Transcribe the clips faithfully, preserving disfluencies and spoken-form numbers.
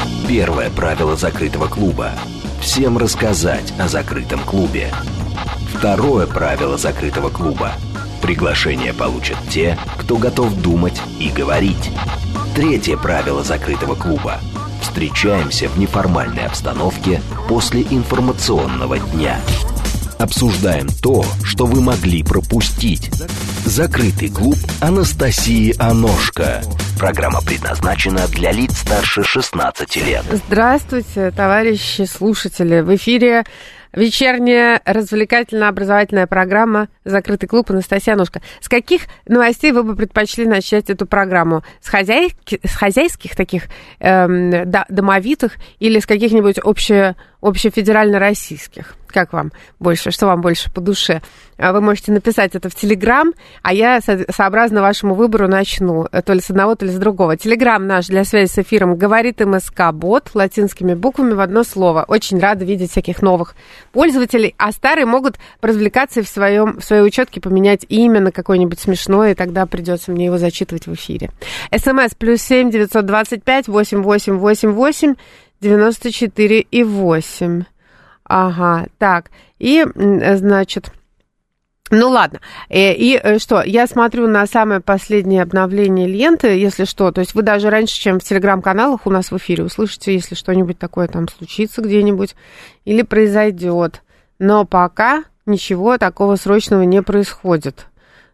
Первое правило закрытого клуба – всем рассказать о закрытом клубе. Второе правило закрытого клуба – приглашение получат те, кто готов думать и говорить. Третье правило закрытого клуба – встречаемся в неформальной обстановке после информационного дня. Обсуждаем то, что вы могли пропустить. Закрытый клуб Анастасии Аношко. Программа предназначена для лиц старше шестнадцати лет. Здравствуйте, товарищи слушатели. В эфире вечерняя развлекательно-образовательная программа «Закрытый клуб» Анастасия Аношко. С каких новостей вы бы предпочли начать эту программу? С, хозяйки, с хозяйских таких эм, домовитых или с каких-нибудь обще, общефедерально-российских? Как вам больше? Что вам больше по душе? Вы можете написать это в Телеграм, а я сообразно вашему выбору начну. То ли с одного, то ли с другого. Телеграм наш для связи с эфиром говорит МСК-бот латинскими буквами в одно слово. Очень рада видеть всяких новых пользователей, а старые могут поразвлекаться и в, своем, в своей учетке поменять имя на какое-нибудь смешное, и тогда придется мне его зачитывать в эфире. СМС плюс семь девятьсот двадцать пять восемь восемь восемь восемь девяносто четыре и восемь. Ага, так, и, значит, ну ладно, и, и что, я смотрю на самое последнее обновление ленты, если что, то есть вы даже раньше, чем в телеграм-каналах у нас в эфире услышите, если что-нибудь такое там случится где-нибудь или произойдет, но пока ничего такого срочного не происходит.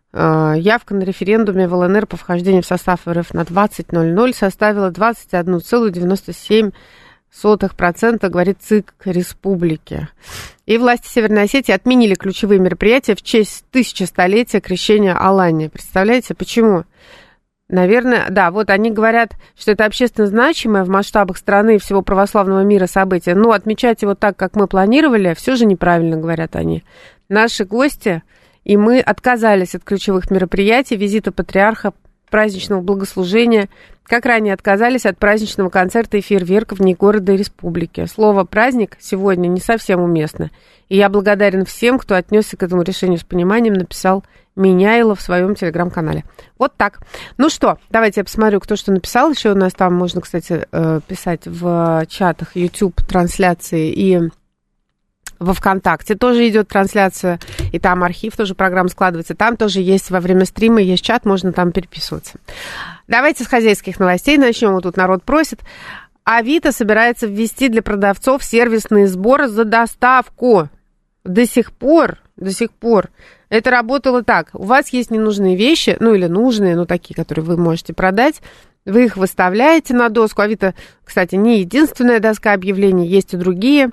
Явка на референдуме в ЛНР по вхождению в состав РФ на двадцать ноль ноль составила двадцать один целых девяносто семь сотых процента, говорит ЦИК республики. И власти Северной Осетии отменили ключевые мероприятия в честь тысячелетия крещения Алании. Представляете, почему? Наверное, да, вот они говорят, что это общественно значимое в масштабах страны и всего православного мира событие, но отмечать его так, как мы планировали, все же неправильно, говорят они. Наши гости и мы отказались от ключевых мероприятий, визита патриарха, праздничного благослужения, как ранее отказались от праздничного концерта и фейерверков вне города и республики. Слово «праздник» сегодня не совсем уместно. И я благодарен всем, кто отнесся к этому решению с пониманием, написал Меняйло в своем телеграм-канале. Вот так. Ну что, давайте я посмотрю, кто что написал. Еще у нас там можно, кстати, писать в чатах YouTube трансляции и во ВКонтакте тоже идет трансляция, и там архив тоже программа складывается. Там тоже есть во время стрима, есть чат, можно там переписываться. Давайте с хозяйских новостей начнем. Вот тут народ просит. Авито собирается ввести для продавцов сервисные сборы за доставку. До сих пор, до сих пор это работало так. У вас есть ненужные вещи, ну или нужные, ну такие, которые вы можете продать. Вы их выставляете на доску. Авито, кстати, не единственная доска объявлений, есть и другие.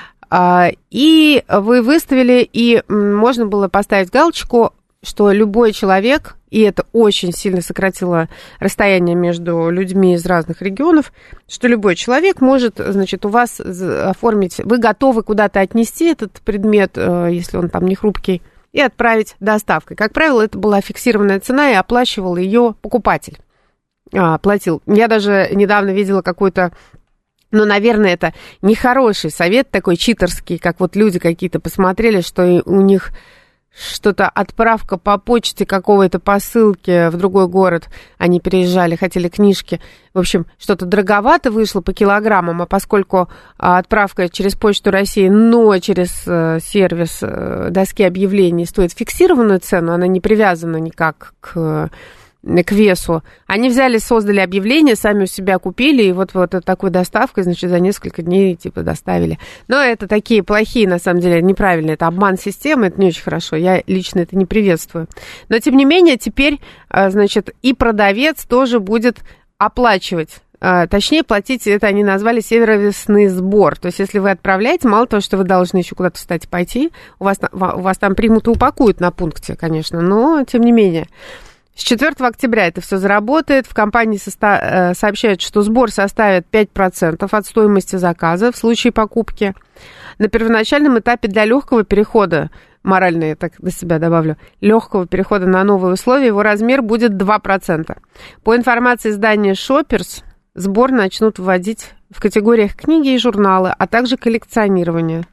И вы выставили, и можно было поставить галочку, что любой человек, и это очень сильно сократило расстояние между людьми из разных регионов, что любой человек может, значит, у вас оформить, вы готовы куда-то отнести этот предмет, если он там не хрупкий, и отправить доставкой. Как правило, это была фиксированная цена, и оплачивал ее покупатель. А, платил. Я даже недавно видела какой-то, но, наверное, это нехороший совет такой читерский, как вот люди какие-то посмотрели, что у них что-то отправка по почте какого-то посылки в другой город, они переезжали, хотели книжки. В общем, что-то дороговато вышло по килограммам, а поскольку отправка через Почту России, но через сервис доски объявлений стоит фиксированную цену, она не привязана никак к... к весу. Они взяли, создали объявление, сами у себя купили, и вот, вот такой доставкой, значит, за несколько дней, типа, доставили. Но это такие плохие, на самом деле, неправильные. Это обман системы, это не очень хорошо. Я лично это не приветствую. Но, тем не менее, теперь, значит, и продавец тоже будет оплачивать. Точнее, платить, это они назвали сервисный сбор. То есть, если вы отправляете, мало того, что вы должны еще куда-то встать и пойти, у вас, у вас там примут и упакуют на пункте, конечно, но, тем не менее. С четвёртого октября это все заработает. В компании соста- сообщают, что сбор составит пять процентов от стоимости заказа в случае покупки. На первоначальном этапе для легкого перехода, морально я так до себя добавлю, легкого перехода на новые условия, его размер будет два процента. По информации издания Shoppers, сбор начнут вводить в категориях книги и журналы, а также коллекционирование.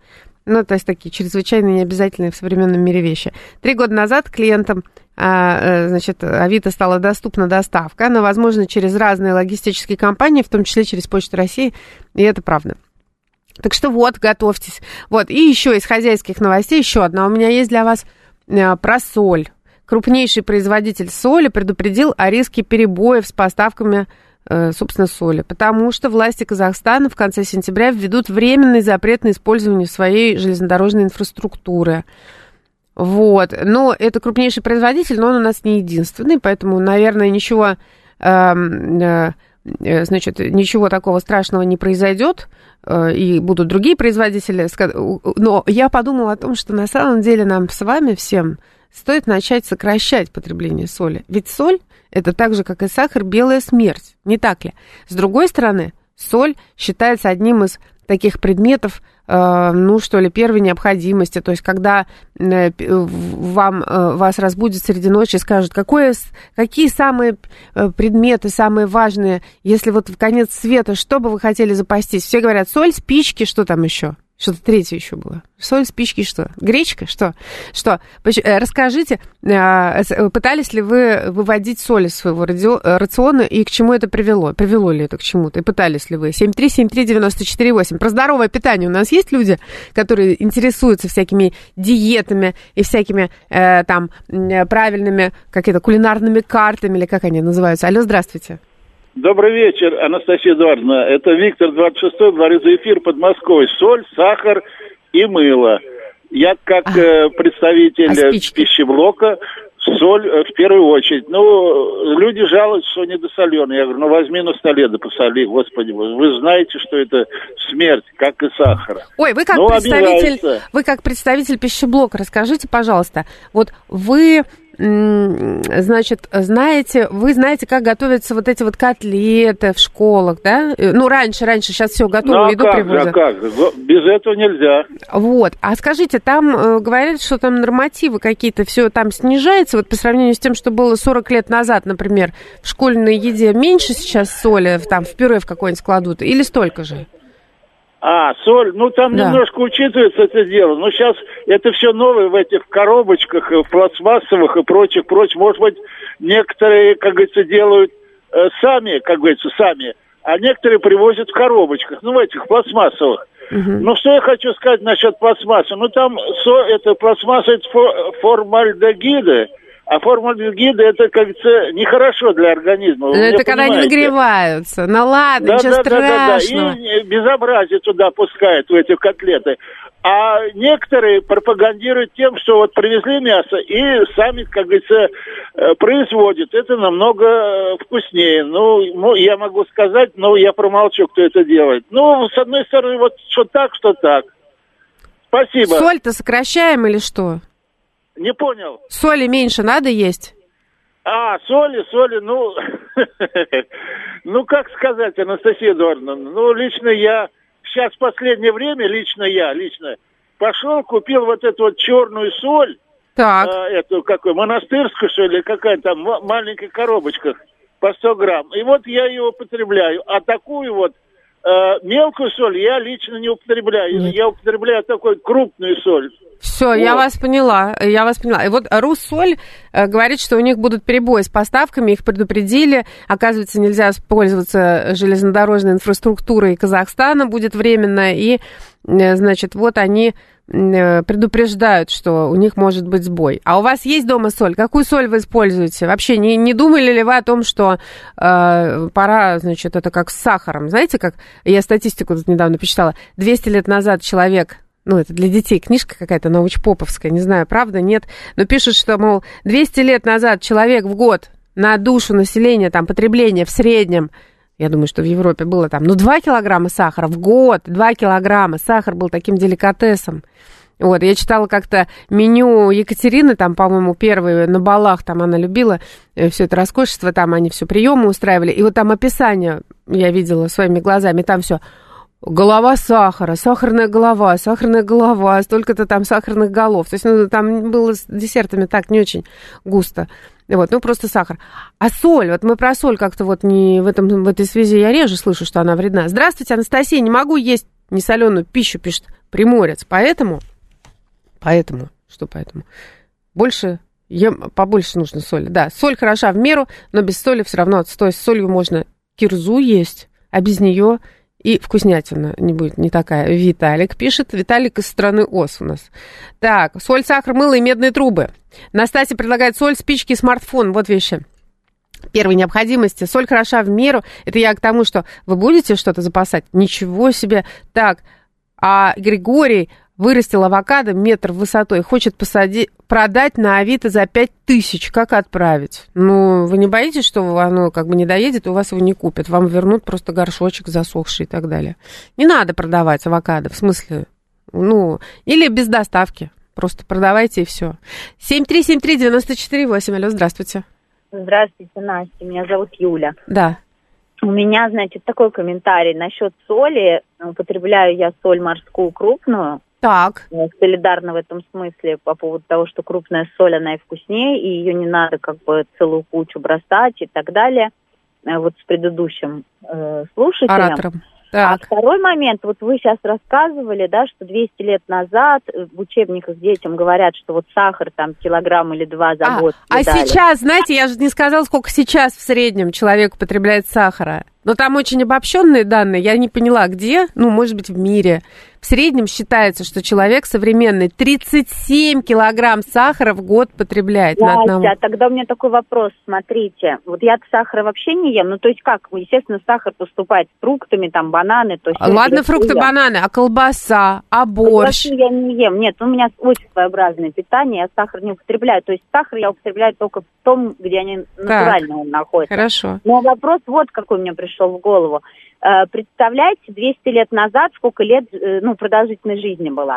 Ну, то есть такие чрезвычайно необязательные в современном мире вещи. Три года назад клиентам, значит, Авито стала доступна доставка, но, возможно, через разные логистические компании, в том числе через Почту России, и это правда. Так что вот, готовьтесь. Вот, и еще из хозяйских новостей еще одна у меня есть для вас про соль. Крупнейший производитель соли предупредил о риске перебоев с поставками, собственно, соли, потому что власти Казахстана в конце сентября введут временный запрет на использование своей железнодорожной инфраструктуры. Вот. Но это крупнейший производитель, но он у нас не единственный, поэтому, наверное, ничего, э, э, значит, ничего такого страшного не произойдет, э, и будут другие производители. Но я подумала о том, что на самом деле нам с вами всем стоит начать сокращать потребление соли. Ведь соль – это так же, как и сахар, белая смерть, не так ли? С другой стороны, соль считается одним из таких предметов, э, ну, что ли, первой необходимости. То есть, когда э, вам, э, вас разбудят среди ночи и скажут, какое, какие самые предметы, самые важные, если вот в конец света, что бы вы хотели запастись? Все говорят, соль, спички, что там еще? Что-то третье еще было. Соль, спички, что? Гречка, что? Что? Расскажите, пытались ли вы выводить соль из своего рациона и к чему это привело? Привело ли это к чему-то? И пытались ли вы? семь три семь три девяносто четыре восемь. Про здоровое питание у нас есть люди, которые интересуются всякими диетами и всякими э, там правильными какими-то кулинарными картами, или как они называются? Алло, здравствуйте. Добрый вечер, Анастасия Эдуардовна. Это Виктор, двадцать шестой, говорю за эфир Подмосковье. Соль, сахар и мыло. Я как а, э, представитель а пищеблока, соль э, в первую очередь. Ну, люди жалуются, что недосоленые. Я говорю, ну возьми на столе, да посоли, господи. Вы знаете, что это смерть, как и сахар. Ой, вы как, представитель, вы как представитель пищеблока, расскажите, пожалуйста, вот вы... Значит, знаете, вы знаете, как готовятся вот эти вот котлеты в школах, да? Ну, раньше, раньше, сейчас все готовую ну, еду как привозят. же, как же? Без этого нельзя. Вот. А скажите, там э, говорят, что там нормативы какие-то, все там снижается, вот по сравнению с тем, что было сорок лет назад, например, в школьной еде меньше сейчас соли, там в пюре в какое-нибудь кладут, или столько же? А, соль, ну там да. немножко учитывается это дело. Но сейчас это все новое в этих коробочках, в пластмассовых и прочих, прочих. Может быть, некоторые, как говорится, делают э, сами, как говорится, сами, а некоторые привозят в коробочках, ну, в этих пластмассовых. Угу. Ну, что я хочу сказать насчет пластмассы? Ну, там со, это пластмасса, это формальдегиды. А формальдегиды, это, как говорится, нехорошо для организма. Но это когда они нагреваются. Ну ладно, да, ничего да, страшного. Да, да, да. И безобразие туда пускают, в эти котлеты. А некоторые пропагандируют тем, что вот привезли мясо и сами, как говорится, производят. Это намного вкуснее. Ну, ну, я могу сказать, но я промолчу, кто это делает. Ну, с одной стороны, вот что так, что так. Спасибо. Соль-то сокращаем или что? Не понял. Соли меньше надо есть? А, соли, соли, ну, ну, как сказать, Анастасия Эдуардовна, ну, лично я, сейчас в последнее время, лично я, лично, пошел, купил вот эту вот черную соль, так. А, эту, какой, монастырскую, что ли, какая там, в маленьких коробочках, по сто грамм, и вот я ее употребляю, а такую вот, мелкую соль я лично не употребляю, Нет. я употребляю такую крупную соль. Все, вот. я вас поняла, я вас поняла. И вот Руссоль э, говорит, что у них будут перебои с поставками, их предупредили. Оказывается, нельзя пользоваться железнодорожной инфраструктурой Казахстана, будет временно. И, э, значит, вот они э, предупреждают, что у них может быть сбой. А у вас есть дома соль? Какую соль вы используете? Вообще, не, не думали ли вы о том, что э, пора, значит, это как с сахаром? Знаете, как я статистику тут недавно почитала. двести лет назад человек... Ну, это для детей книжка какая-то научпоповская, не знаю, правда, нет. Но пишут, что, мол, двести лет назад человек в год на душу населения, там, потребление в среднем, я думаю, что в Европе было там, ну, два килограмма сахара в год, два килограмма. Сахар был таким деликатесом. Вот, я читала как-то меню Екатерины, там, по-моему, первые на балах, там она любила все это роскошество, там они все приемы устраивали. И вот там описание я видела своими глазами, там все... Голова сахара, сахарная голова, сахарная голова, столько-то там сахарных голов. То есть, ну, там было с десертами так не очень густо. Вот, ну, просто сахар. А соль, вот мы про соль как-то вот не в, этом, в этой связи я реже слышу, что она вредна. Здравствуйте, Анастасия, не могу есть несоленую пищу, пишет Приморец. Поэтому, поэтому, что поэтому? Больше, ем, побольше нужно соли. Да, соль хороша в меру, но без соли все равно отстой. С солью можно кирзу есть, а без нее и вкуснятина не будет не такая. Виталик пишет. Виталик из страны ОС у нас. Так, соль, сахар, мыло и медные трубы. Настасья предлагает соль, спички и смартфон. Вот вещи первой необходимости. Соль хороша в меру. Это я к тому, что вы будете что-то запасать? Ничего себе. Так, а Григорий вырастил авокадо метр высотой, хочет посади... продать на Авито за пять тысяч. Как отправить? Ну, вы не боитесь, что оно как бы не доедет, и у вас его не купят? Вам вернут просто горшочек засохший и так далее. Не надо продавать авокадо, в смысле, ну, или без доставки. Просто продавайте и все. семь три семь три девять четыре восемь. Алло, здравствуйте. Здравствуйте, Настя. Меня зовут Юля. Да. У меня, значит, такой комментарий насчет соли. Употребляю я соль морскую крупную. Так. Солидарна в этом смысле по поводу того, что крупная соль, она и вкуснее, и ее не надо как бы целую кучу бросать и так далее. Вот с предыдущим э, слушателем. Оратором. Так. А второй момент, вот вы сейчас рассказывали, да, что двести лет назад в учебниках детям говорят, что вот сахар там килограмм или два за а, год А съедали. сейчас, знаете, я же не сказала, сколько сейчас в среднем человек употребляет сахара. Но там очень обобщенные данные, я не поняла, где, ну, может быть, в мире. В среднем считается, что человек современный тридцать семь килограмм сахара в год потребляет Настя, на одного. А тогда у меня такой вопрос, смотрите, вот я сахара вообще не ем, ну, то есть как, естественно, сахар поступает с фруктами, там, бананы, то есть... Ладно, фрукты, бананы, а колбаса, а борщ? Я не ем, нет, у меня очень своеобразное питание, я сахар не употребляю, то есть сахар я употребляю только в том, где они натурально он находится. Хорошо. Но вопрос вот какой мне пришел в голову. Представляете, двести лет назад сколько лет, ну, продолжительность жизни была?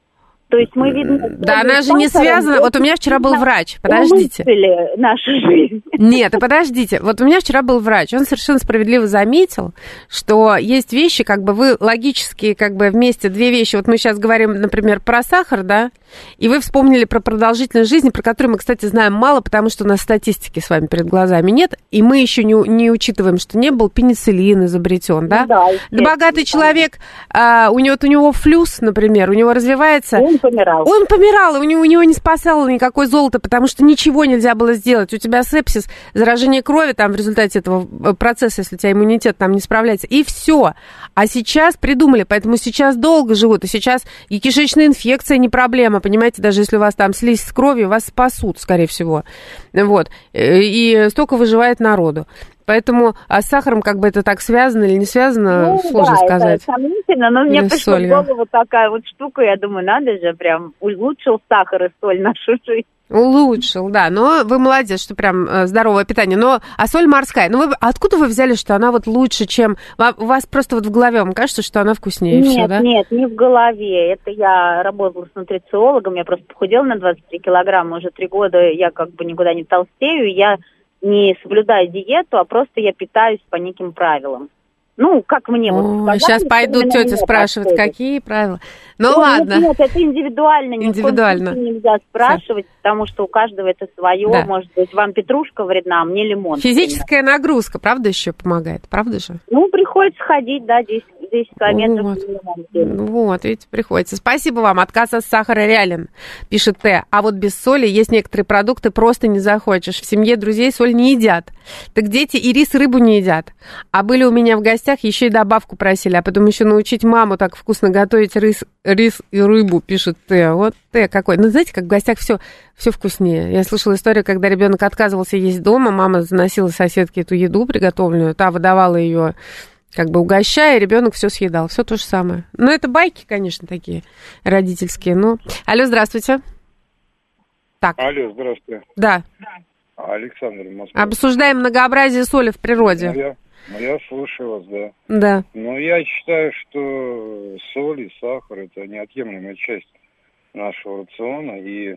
То есть мы, видно... Да, она же не связана... Вот у меня вчера был врач, подождите. Нашу жизнь. Нет, и подождите. Вот у меня вчера был врач, он совершенно справедливо заметил, что есть вещи, как бы вы логически, как бы вместе две вещи. Вот мы сейчас говорим, например, про сахар, да, и вы вспомнили про продолжительность жизни, про которую мы, кстати, знаем мало, потому что у нас статистики с вами перед глазами нет, и мы еще не, не учитываем, что не был пенициллин изобретен, да? Ну, да, да, богатый человек, а, у него, вот у него флюс, например, у него развивается... Он помирал. Он помирал, и у него, у него не спасало никакое золото, потому что ничего нельзя было сделать. У тебя сепсис, заражение крови там в результате этого процесса, если у тебя иммунитет там не справляется, и все. А сейчас придумали, поэтому сейчас долго живут, и сейчас и кишечная инфекция не проблема, понимаете, даже если у вас там слизь с кровью, вас спасут, скорее всего. Вот. И столько выживает народу. Поэтому а с сахаром как бы это так связано или не связано, ну, сложно да, сказать. Это сомнительно, но мне или пришла в солью. голову такая вот штука, я думаю, надо же, прям улучшил сахар и соль нашу жизнь. Улучшил, да, но вы молодец, что прям э, здоровое питание. Но, а соль морская, ну вы, откуда вы взяли, что она вот лучше, чем... У вас просто вот в голове, вам кажется, что она вкуснее? Нет, всё, да? нет, не в голове. Это я работала с нутрициологом, я просто похудела на двадцать три килограмма, уже три года я как бы никуда не толстею, я не соблюдаю диету, а просто я питаюсь по неким правилам. Ну, как мне вот сказали, сейчас пойдут тети спрашивать, подходит. Какие правила. Ну, ну ладно. Нет, нет, это индивидуально. Индивидуально. Нельзя спрашивать, Все. Потому что у каждого это свое. Да. Может быть, вам петрушка вредна, а мне лимон. Физическая например. Нагрузка, правда, еще помогает? Правда же? Ну, приходится ходить, да, десять километров. Вот. вот, видите, приходится. Спасибо вам. Отказ от сахара реален, пишет Т. А вот без соли есть некоторые продукты, просто не захочешь. В семье друзей соль не едят. Так дети и рис, и рыбу не едят. А были у меня в гостях, еще и добавку просили, а потом еще научить маму так вкусно готовить рис, рис и рыбу, пишет Т. Вот Т какой. Ну, знаете, как в гостях все, все вкуснее. Я слышала историю, когда ребенок отказывался есть дома, мама заносила соседке эту еду приготовленную, та выдавала ее, как бы угощая, и ребенок все съедал. Все то же самое. Ну, это байки, конечно, такие родительские. Ну, алло, здравствуйте. Так. Алло, здравствуйте. Да. Александр, Москва. Обсуждаем многообразие соли в природе. Я, я слушаю вас, да. Да. Но я считаю, что соль и сахар – это неотъемлемая часть нашего рациона, и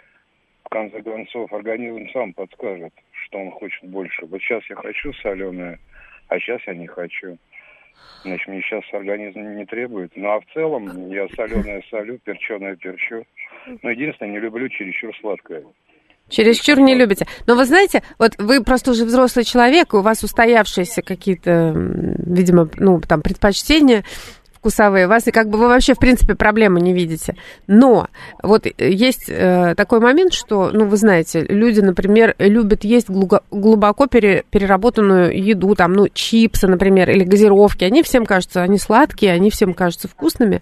в конце концов организм сам подскажет, что он хочет больше. Вот сейчас я хочу соленое, а сейчас я не хочу. Значит, мне сейчас организм не требует. Ну, а в целом я соленое солю, перченое перчу. Но единственное, не люблю чересчур сладкое. Чересчур не любите. Но вы знаете, вот вы просто уже взрослый человек, у вас устоявшиеся какие-то, видимо, ну, там, предпочтения вкусовые, вас как бы вы вообще, в принципе, проблемы не видите. Но вот есть э, такой момент, что, ну, вы знаете, люди, например, любят есть глубоко пере, переработанную еду, там, ну, чипсы, например, или газировки. Они всем кажутся, они сладкие, они всем кажутся вкусными.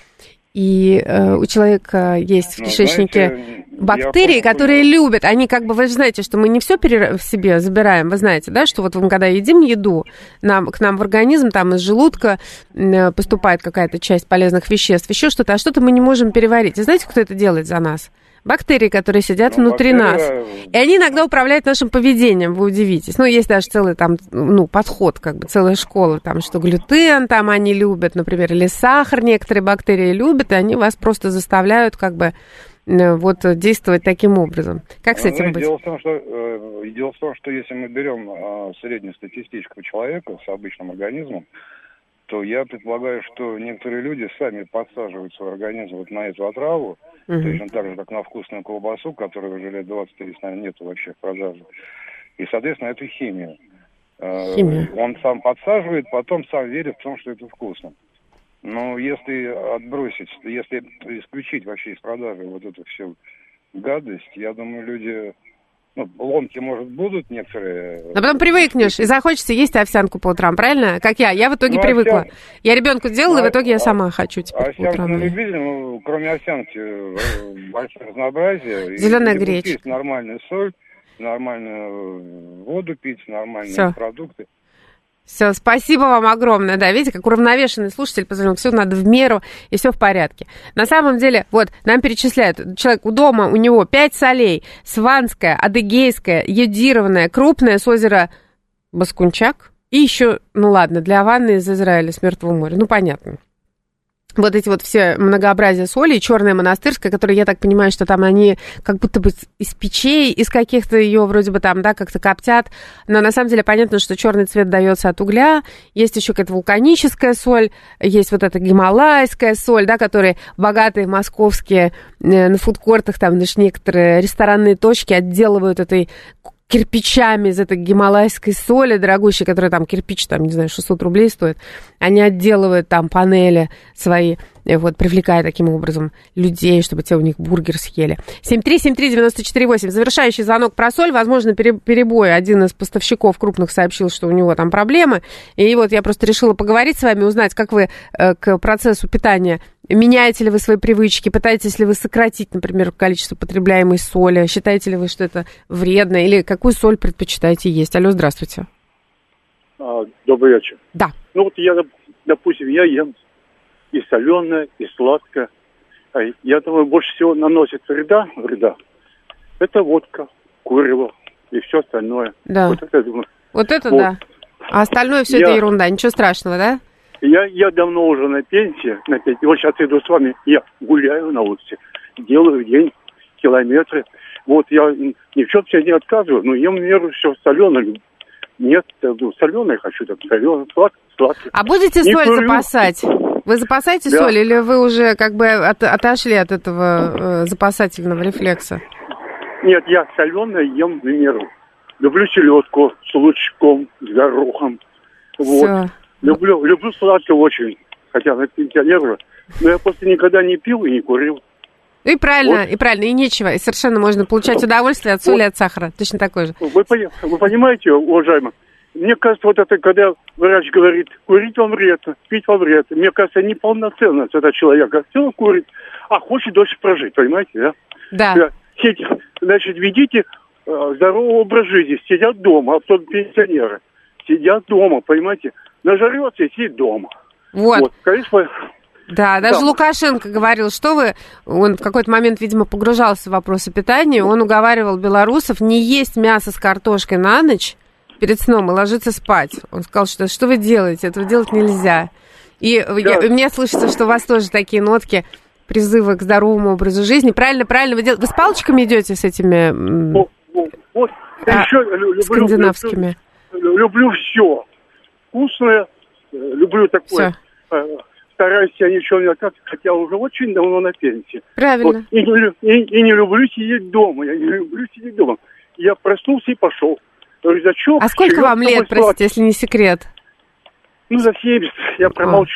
И э, у человека есть в кишечнике, ну, знаете, бактерии, которые любят. Они как бы, вы же знаете, что мы не все пере... в себе забираем. Вы знаете, да, что вот мы когда едим еду, нам, к нам в организм там из желудка э, поступает какая-то часть полезных веществ, еще что-то, а что-то мы не можем переварить. И знаете, кто это делает за нас? Бактерии, которые сидят ну, внутри бактерия... нас. И они иногда управляют нашим поведением, вы удивитесь. Ну, есть даже целый там, ну, подход, как бы целая школа, там, что глютен там они любят, например, или сахар некоторые бактерии любят, и они вас просто заставляют, как бы, вот, действовать таким образом. Как с этим быть? Дело в том, что, э, дело в том, что если мы берем э, среднестатистического человека с обычным организмом, то я предполагаю, что некоторые люди сами подсаживают свой организм вот на эту отраву, uh-huh. точно так же, как на вкусную колбасу, которая уже лет двадцать-тридцать, наверное, нету вообще в продаже. И, соответственно, это химия. Химия. Он сам подсаживает, потом сам верит в том, что это вкусно. Но если отбросить, если исключить вообще из продажи вот эту всю гадость, я думаю, люди... Ну, ломки, может, будут некоторые... Но потом привыкнешь, и захочется есть овсянку по утрам, правильно? Как я. Я в итоге ну, привыкла. Овсян... Я ребенку делала, ну, и в итоге я сама хочу теперь овсянку по утрам. Овсянку на любителя, ну, кроме овсянки, большое разнообразие. Зеленая гречка. Есть нормальную соль, нормальную воду пить, нормальные Всё. продукты. Все, спасибо вам огромное. Да, видите, как уравновешенный слушатель позвонил. Все надо в меру, и все в порядке. На самом деле, вот, нам перечисляют. Человек у дома, у него пять солей. Сванская, адыгейская, йодированная, крупная с озера Баскунчак. И еще, ну ладно, для ванны из Израиля, с Мертвого моря. Ну, понятно. Вот эти вот все многообразия соли, черная монастырская, которая, я так понимаю, что там они как будто бы из печей, из каких-то ее вроде бы там, да, как-то коптят. Но на самом деле понятно, что черный цвет дается от угля. Есть еще какая-то вулканическая соль, есть вот эта гималайская соль, да, которые богатые московские на фудкортах, там даже некоторые ресторанные точки отделывают этой кирпичами из этой гималайской соли дорогущей, которая там кирпич, там, не знаю, шестьсот рублей стоит. Они отделывают там панели свои, вот, привлекая таким образом людей, чтобы те у них бургер съели. семь три семь три девять четыре восемь. Завершающий звонок про соль. Возможно, перебой. Один из поставщиков крупных сообщил, что у него там проблемы. И вот я просто решила поговорить с вами, узнать, как вы э, к процессу питания. Меняете ли вы свои привычки? Пытаетесь ли вы сократить, например, количество потребляемой соли? Считаете ли вы, что это вредно? Или какую соль предпочитаете есть? Алло, здравствуйте. А, добрый вечер. Да. Ну вот я, допустим, я ем и соленое, и сладкое. Я думаю, больше всего наносит вреда, вреда. Это водка, курево и все остальное. Да. Вот это, думаю. Вот это вот. Да. А остальное все я... это ерунда, ничего страшного, да? Я, я давно уже на пенсии, на пенсии. Вот сейчас иду с вами, я гуляю на улице, делаю в день километры. Вот я ни в чем себе не отказываю, но ем в меру все соленое. Нет, ну, соленое хочу, так соленое, сладкое, сладкое. А будете не соль курю. запасать? Вы запасаете да. соль, или вы уже как бы от, отошли от этого э, запасательного рефлекса? Нет, я соленое ем в меру. Люблю селедку с лучком, с горохом. Вот. Все. Люблю, люблю сладкое очень, хотя на пенсионера, но я просто никогда не пил и не курил. И правильно, вот. и правильно, и нечего. И совершенно можно получать удовольствие от соли вот. и от сахара, точно такое же. Вы, вы понимаете, уважаемый, мне кажется, вот это, когда врач говорит, курить вам вредно, пить вам вредно, мне кажется, неполноценность этого человека. Все курит, а хочет дольше прожить, понимаете, да? Да. Значит, ведите э, здоровый образ жизни, сидят дома, а потом пенсионеры, сидят дома, понимаете? Нажрется и сидит дома. Вот. вот конечно, да, даже да. Лукашенко говорил, что вы... Он в какой-то момент, видимо, погружался в вопросы питания. Он уговаривал белорусов не есть мясо с картошкой на ночь перед сном и ложиться спать. Он сказал, что что вы делаете? Этого делать нельзя. И да. я, мне слышится, что у вас тоже такие нотки призывы к здоровому образу жизни. Правильно, правильно вы делаете. Вы с палочками идете с этими... Вот, вот. А, еще люблю, скандинавскими. Люблю, люблю все. Вкусное, люблю такое. Все. Стараюсь я ничего не отказывать, хотя уже очень давно на пенсии. Правильно. Вот. И, и, и не люблю сидеть дома. Я не люблю сидеть дома. Я проснулся и пошел. Рюкзачок, а сколько вам лет, простите, если не секрет? Ну, за семьдесят. Я промолчу.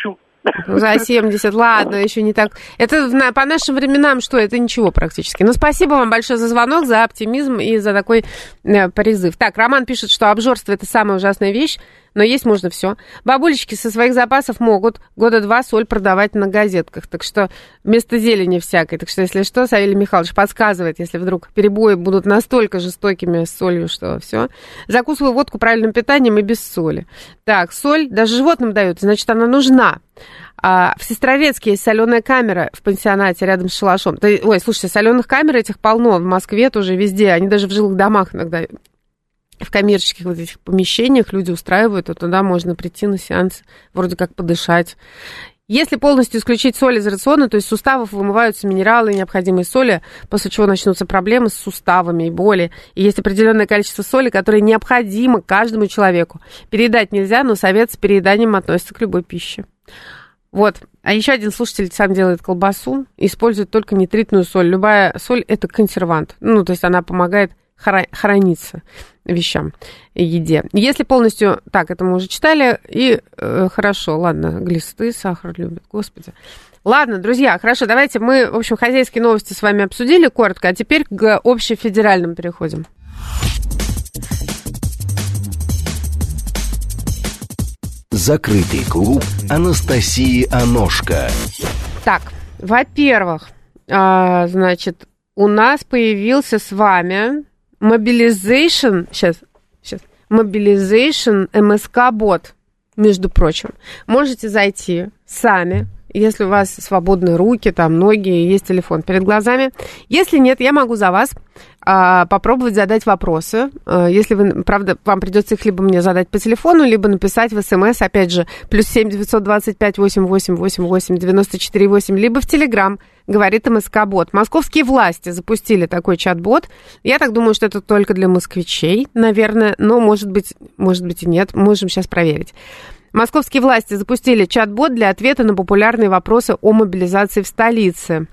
За семьдесят, ладно, еще не так. Это по нашим временам что? Это ничего практически. Но спасибо вам большое за звонок, за оптимизм и за такой э, призыв. Так, Роман пишет, что обжорство – это самая ужасная вещь, но есть можно все. Бабулечки со своих запасов могут года два соль продавать на газетках, так что вместо зелени всякой. Так что, если что, Савелий Михайлович подсказывает, если вдруг перебои будут настолько жестокими с солью, что все. Закусываю водку правильным питанием и без соли. Так, соль даже животным дают, значит, она нужна. А в Сестрорецке есть соленая камера в пансионате рядом с шалашом. Да, ой, слушайте, соленых камер этих полно в Москве тоже везде. Они даже в жилых домах иногда, в коммерческих вот этих помещениях люди устраивают, то туда можно прийти на сеанс, вроде как подышать. Если полностью исключить соль из рациона, то из суставов вымываются минералы и необходимые соли, после чего начнутся проблемы с суставами и боли. И есть определенное количество соли, которое необходимо каждому человеку. Переедать нельзя, но совет с перееданием относится к любой пище. Вот. А еще один слушатель сам делает колбасу и использует только нитритную соль. Любая соль – это консервант. Ну, то есть она помогает храниться вещам, еде. Если полностью... Так, это мы уже читали. И э, хорошо, ладно, глисты, сахар любят, господи. Ладно, друзья, хорошо, давайте мы, в общем, хозяйские новости с вами обсудили коротко, а теперь к общефедеральным переходим. Закрытый клуб Анастасии Аношко. Так, во-первых, а, значит, у нас появился с вами Mobilization, сейчас, сейчас, Mobilization эм эс ка-бот, между прочим. Можете зайти сами, если у вас свободные руки, там, ноги, есть телефон перед глазами. Если нет, я могу за вас а, попробовать задать вопросы. А, если вы, правда, вам придется их либо мне задать по телефону, либо написать в СМС, опять же, плюс семь девятьсот двадцать пять восемь восемь восемь восемь девяносто четыре восемь, либо в Телеграм, говорит эм эс ка-бот. Московские власти запустили такой чат-бот. Я так думаю, что это только для москвичей, наверное, но, может быть, может быть и нет. Можем сейчас проверить. Московские власти запустили чат-бот для ответа на популярные вопросы о мобилизации в столице.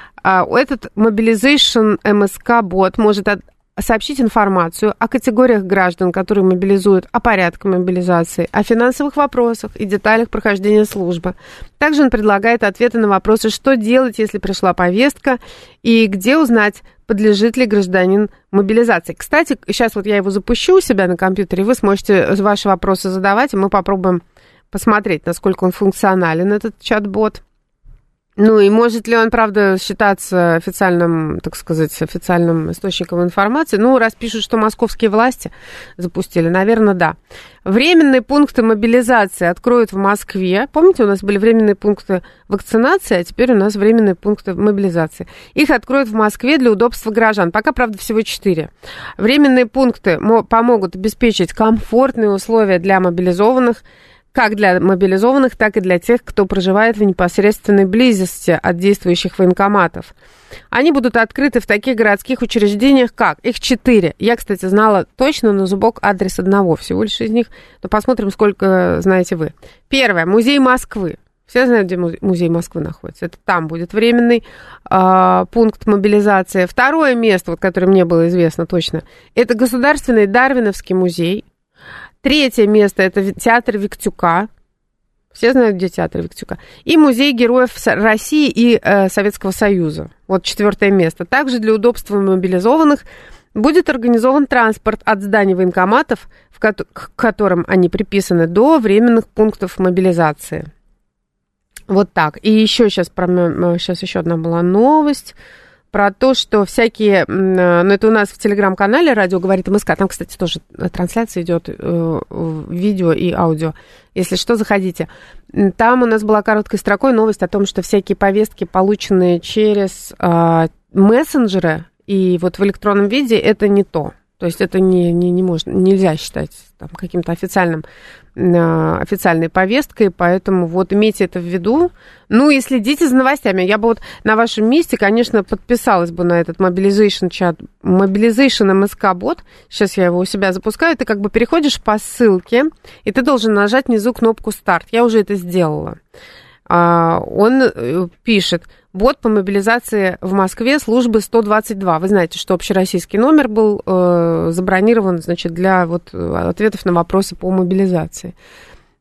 Этот Mobilization эм эс ка-бот может сообщить информацию о категориях граждан, которые мобилизуют, о порядке мобилизации, о финансовых вопросах и деталях прохождения службы. Также он предлагает ответы на вопросы, что делать, если пришла повестка, и где узнать, подлежит ли гражданин мобилизации. Кстати, сейчас вот я его запущу у себя на компьютере, вы сможете ваши вопросы задавать, и мы попробуем посмотреть, насколько он функционален, этот чат-бот. Ну и может ли он, правда, считаться официальным, так сказать, официальным источником информации? Ну, раз пишут, что московские власти запустили, наверное, да. Временные пункты мобилизации откроют в Москве. Помните, у нас были временные пункты вакцинации, а теперь у нас временные пункты мобилизации. Их откроют в Москве для удобства граждан. Пока, правда, всего четыре. Временные пункты помогут обеспечить комфортные условия для мобилизованных, как для мобилизованных, так и для тех, кто проживает в непосредственной близости от действующих военкоматов. Они будут открыты в таких городских учреждениях, как? Их четыре. Я, кстати, знала точно на зубок адрес одного всего лишь из них, но посмотрим, сколько знаете вы. Первое. Музей Москвы. Все знают, где музей Москвы находится. Это там будет временный э, пункт мобилизации. Второе место, вот, которое мне было известно точно, это Государственный Дарвиновский музей. Третье место – это театр Виктюка. Все знают, где театр Виктюка. И музей героев России и э, Советского Союза. Вот четвертое место. Также для удобства мобилизованных будет организован транспорт от зданий военкоматов, в ко- к которым они приписаны, до временных пунктов мобилизации. Вот так. И еще сейчас, про, сейчас еще одна была новость про то, что всякие, ну это у нас в телеграм-канале «Радио говорит МСК», там, кстати, тоже трансляция идет, видео и аудио, если что, заходите. Там у нас была короткой строкой новость о том, что всякие повестки, полученные через э, мессенджеры и вот в электронном виде, это не то. То есть это не, не, не можно, нельзя считать там, каким-то официальным, э, официальной повесткой, поэтому вот имейте это в виду. Ну и следите за новостями. Я бы вот на вашем месте, конечно, подписалась бы на этот Mobilization чат, Mobilization эм эс ка-бот. Сейчас я его у себя запускаю. Ты как бы переходишь по ссылке, и ты должен нажать внизу кнопку «Старт». Я уже это сделала. Uh, он пишет: бот по мобилизации в Москве службы сто двадцать два. Вы знаете, что общероссийский номер был uh, забронирован, значит, для вот, ответов на вопросы по мобилизации.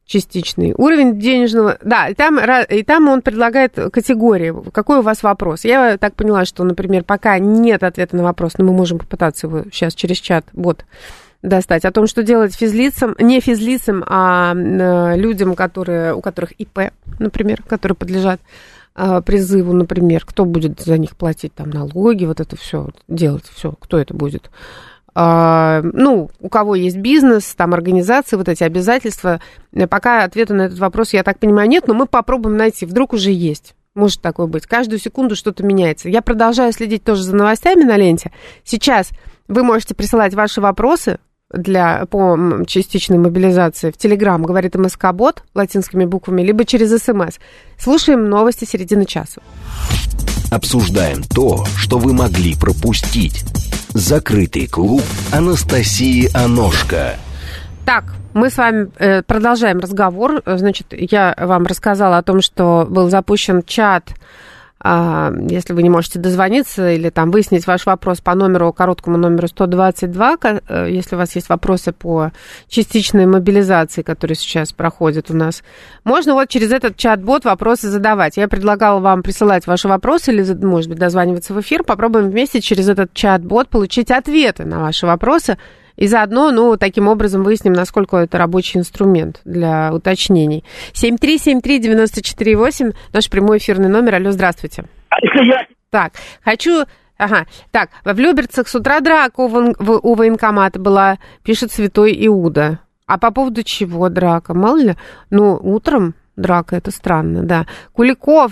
частичный. Уровень денежного... Да, и там, и там он предлагает категории. Какой у вас вопрос? Я так поняла, что, например, пока нет ответа на вопрос, но мы можем попытаться его сейчас через чат-бот достать, о том, что делать физлицам, не физлицам, а людям, которые, у которых ИП, например, которые подлежат призыву, например, кто будет за них платить там налоги, вот это все делать, все, кто это будет? А, ну, у кого есть бизнес, там организации, вот эти обязательства. Пока ответа на этот вопрос, я так понимаю, нет, но мы попробуем найти, вдруг уже есть. Может такое быть. Каждую секунду что-то меняется. Я продолжаю следить тоже за новостями на ленте. Сейчас вы можете присылать ваши вопросы для, по частичной мобилизации в Телеграм, говорит МСК-бот латинскими буквами, либо через СМС. Слушаем новости середины часа. Обсуждаем то, что вы могли пропустить. Закрытый клуб Анастасии Аношко. Так, мы с вами э, продолжаем разговор. Значит, я вам рассказала о том, что был запущен чат. А, если вы не можете дозвониться или там выяснить ваш вопрос по номеру, короткому номеру сто двадцать два, если у вас есть вопросы по частичной мобилизации, которые сейчас проходят у нас, можно вот через этот чат-бот вопросы задавать. Я предлагала вам присылать ваши вопросы или, может быть, дозваниваться в эфир. Попробуем вместе через этот чат-бот получить ответы на ваши вопросы. И заодно, ну, таким образом выясним, насколько это рабочий инструмент для уточнений. семь три семь три девять четыре восемь, наш прямой эфирный номер. Алло, здравствуйте. Так, хочу... Ага, так, в Люберцах с утра драка у, вон... у военкомата была, пишет Святой Иуда. А по поводу чего драка? Мало ли, ну, утром... Драка, это странно, да. Куликов,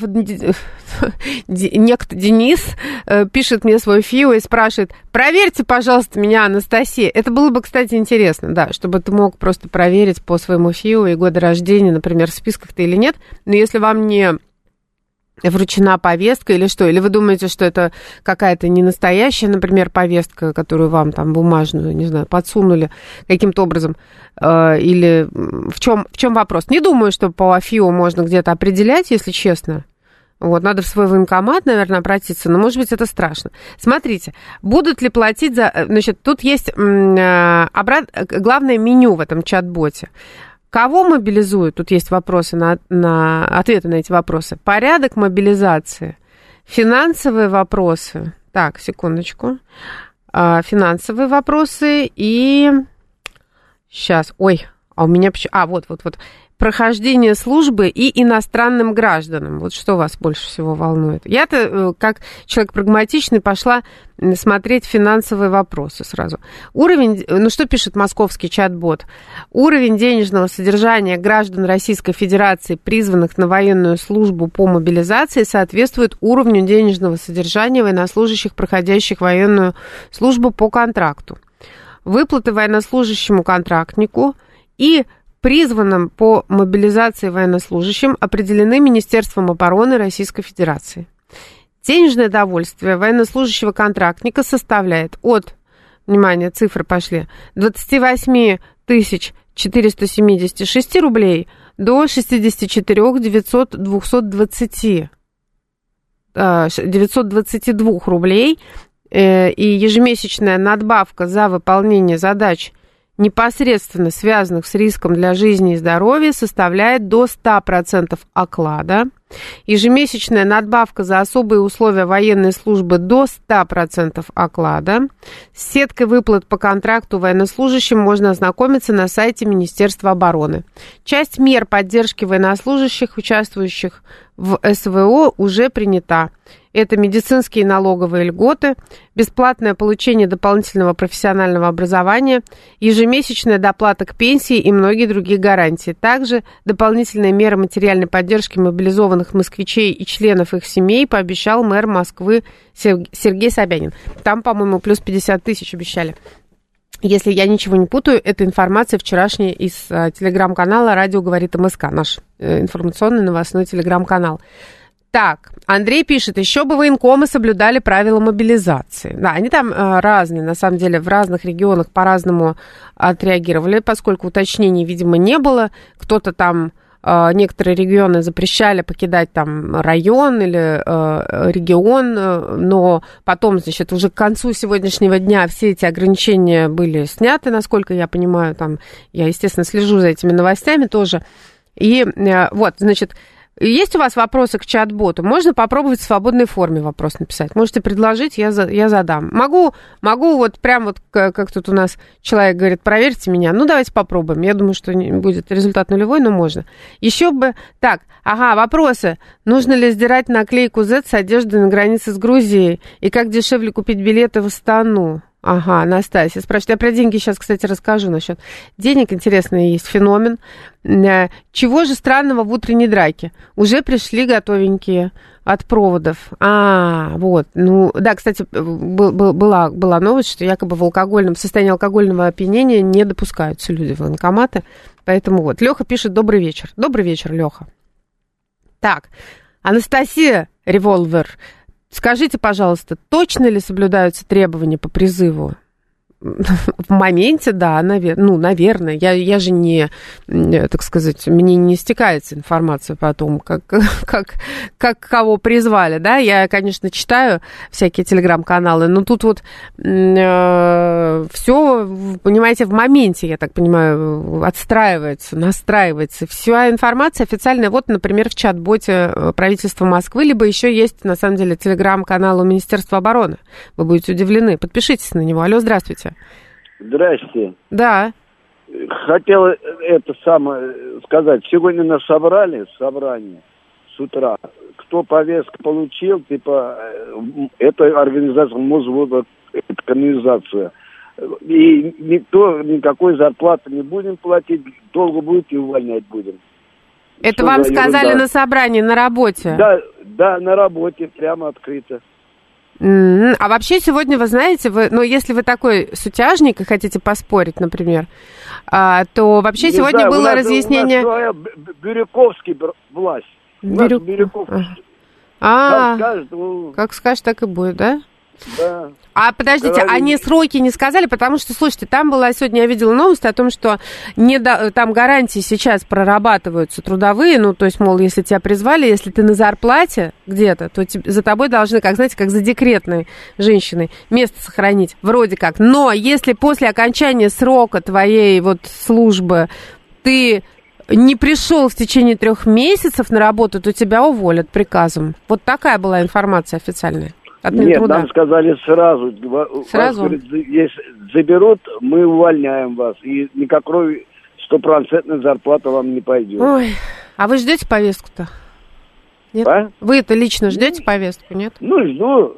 некто Денис пишет мне свой ФИО и спрашивает, проверьте, пожалуйста, меня, Анастасия. Это было бы, кстати, интересно, да, чтобы ты мог просто проверить по своему ФИО и года рождения, например, в списках ты или нет. Но если вам не вручена повестка или что? Или вы думаете, что это какая-то не настоящая, например, повестка, которую вам там бумажную, не знаю, подсунули каким-то образом? Э, или в чем, в чем вопрос? Не думаю, что по ФИО можно где-то определять, если честно. Вот, надо в свой военкомат, наверное, обратиться, но, может быть, это страшно. Смотрите, будут ли платить за... Значит, тут есть э, обрат... главное меню в этом чат-боте. Кого мобилизуют? Тут есть вопросы на, на ответы на эти вопросы. Порядок мобилизации, финансовые вопросы. Так, секундочку. А, финансовые вопросы и... Сейчас, ой, а у меня... А, вот, вот, вот. Прохождение службы и иностранным гражданам. Вот что вас больше всего волнует? Я-то, как человек прагматичный, пошла смотреть финансовые вопросы сразу. Уровень, ну что пишет московский чат-бот? Уровень денежного содержания граждан Российской Федерации, призванных на военную службу по мобилизации, соответствует уровню денежного содержания военнослужащих, проходящих военную службу по контракту. Выплаты военнослужащему контрактнику и призванным по мобилизации военнослужащим определены Министерством обороны Российской Федерации. Денежное довольствие военнослужащего контрактника составляет от, внимание, цифры пошли, двадцать восемь тысяч четыреста семьдесят шесть рублей до шестьдесят четыре тысячи девятьсот двадцать два рублей, и ежемесячная надбавка за выполнение задач, непосредственно связанных с риском для жизни и здоровья, составляет до ста процентов оклада. Ежемесячная надбавка за особые условия военной службы до ста процентов оклада. С сеткой выплат по контракту военнослужащим можно ознакомиться на сайте Министерства обороны. Часть мер поддержки военнослужащих, участвующих в СВО, уже принята. Это медицинские и налоговые льготы, бесплатное получение дополнительного профессионального образования, ежемесячная доплата к пенсии и многие другие гарантии. Также дополнительные меры материальной поддержки мобилизованных москвичей и членов их семей пообещал мэр Москвы Сергей Собянин. Там, по-моему, плюс пятьдесят тысяч обещали. Если я ничего не путаю, это информация вчерашняя из а, телеграм-канала «Радио говорит МСК», наш э, информационный новостной телеграм-канал. Так, Андрей пишет, еще бы военкомы соблюдали правила мобилизации. Да, они там э, разные, на самом деле, в разных регионах по-разному отреагировали, поскольку уточнений, видимо, не было. Кто-то там э, некоторые регионы запрещали покидать там район или э, регион, э, но потом, значит, уже к концу сегодняшнего дня все эти ограничения были сняты, насколько я понимаю, там, я, естественно, слежу за этими новостями тоже. И э, вот, значит, есть у вас вопросы к чат-боту? Можно попробовать в свободной форме вопрос написать. Можете предложить, я, за, я задам. Могу, могу вот прям вот, как, как тут у нас человек говорит, проверьте меня. Ну, давайте попробуем. Я думаю, что не будет результат нулевой, но можно. Еще бы... Так, ага, вопросы. Нужно ли сдирать наклейку Z с одежды на границе с Грузией? И как дешевле купить билеты в Астану? Ага, Настасья спрашивает. Я про деньги сейчас, кстати, расскажу насчет денег. Интересный есть феномен. Чего же странного в утренней драке? Уже пришли готовенькие от проводов. А, вот. Ну, да, кстати, был, был, была, была новость, что якобы в алкогольном, в состоянии алкогольного опьянения не допускаются люди в военкоматы. Поэтому вот. Леха пишет: добрый вечер. Добрый вечер, Леха. Так, Анастасия Револьвер. Скажите, пожалуйста, точно ли соблюдаются требования по призыву? В моменте, да, навер... ну, наверное. Я, я же не, так сказать, мне не стекается информация по тому, как, как, как кого призвали, да. Я, конечно, читаю всякие телеграм-каналы, но тут вот э, все, понимаете, в моменте, я так понимаю, отстраивается, настраивается. Вся информация официальная, вот, например, в чат-боте правительства Москвы, либо еще есть, на самом деле, телеграм-канал у Министерства обороны. Вы будете удивлены. Подпишитесь на него. Алло, здравствуйте. Здрасте. Да. Хотел это самое сказать. Сегодня нас собрали, собрание с утра. Кто повестку получил, типа, это организация Мозвода, это канализация. И никто, никакой зарплаты не будем платить, долго будете увольнять будем. Это Что вам сказали ерунда? На собрании, на работе? Да, да, на работе, прямо открыто. Mm-hmm. А вообще сегодня, вы знаете, вы, ну, если вы такой сутяжник и хотите поспорить, например, а, то вообще не сегодня знаю, было нас, разъяснение... У нас Бирюковский власть. Бирюк... Бирюковский. А, как скажет, ну... как скажешь, так и будет, да? Да. А подождите, Говорили. они сроки не сказали, потому что, слушайте, там была сегодня, я видела новость о том, что не до, там гарантии сейчас прорабатываются трудовые, ну, то есть, мол, если тебя призвали, если ты на зарплате где-то, то тебе, за тобой должны, как, знаете, как за декретной женщиной, место сохранить, вроде как. Но если после окончания срока твоей вот службы ты не пришел в течение трех месяцев на работу, то тебя уволят приказом. Вот такая была информация официальная. Нет, труда. Нам сказали сразу. Сразу? Вас, говорит, если заберут, мы увольняем вас. И никакой стопроцентной зарплаты вам не пойдет. Ой, а вы ждете повестку-то? Нет? А? Вы это лично ждете ну, повестку, нет? Ну, жду.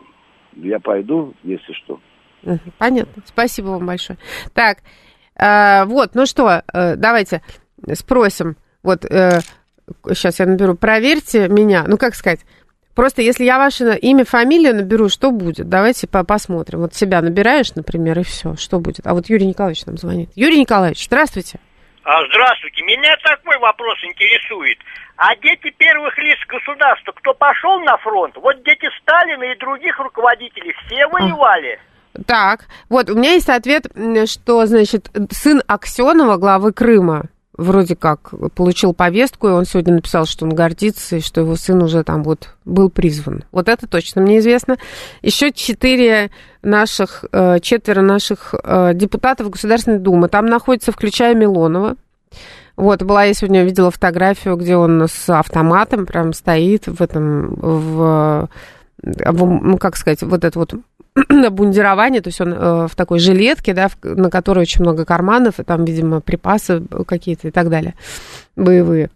Я пойду, если что. Понятно. Спасибо вам большое. Так, э, вот, ну что, э, давайте спросим. Вот, э, сейчас я наберу. Проверьте меня. Ну, как сказать... Просто если я ваше имя, фамилию наберу, что будет? Давайте по посмотрим. Вот себя набираешь, например, и все. Что будет? А вот Юрий Николаевич нам звонит. Юрий Николаевич, здравствуйте. А, здравствуйте. Меня такой вопрос интересует. А дети первых лиц государства, кто пошел на фронт? Вот дети Сталина и других руководителей все воевали. А. Так, вот у меня есть ответ, что, значит, сын Аксенова, главы Крыма, вроде как получил повестку, и он сегодня написал, что он гордится, и что его сын уже там вот был призван. Вот это точно мне известно. Еще четыре наших, четверо наших депутатов Государственной Думы. Там находится, включая Милонова. Вот, была, я сегодня видела фотографию, где он с автоматом прям стоит в этом, в, в ну, как сказать, вот это вот обмундирование, то есть он э, в такой жилетке, да, в, на которой очень много карманов, и там, видимо, припасы какие-то и так далее, боевые.